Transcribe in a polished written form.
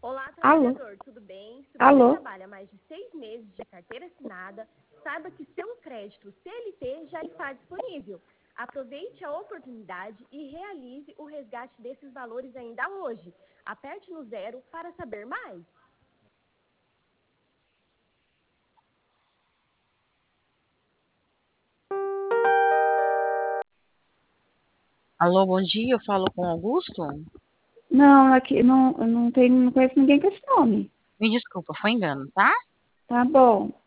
Olá, Alô? trabalhador, tudo bem? Se você Alô? trabalha mais de 6 meses de carteira assinada, saiba que seu crédito CLT já está disponível. Aproveite a oportunidade e realize o resgate desses valores ainda hoje. Aperte no 0 para saber mais. Alô, bom dia, eu falo com Augusto? Não, aqui não conheço ninguém com esse nome. Me desculpa, foi engano, tá? Tá bom.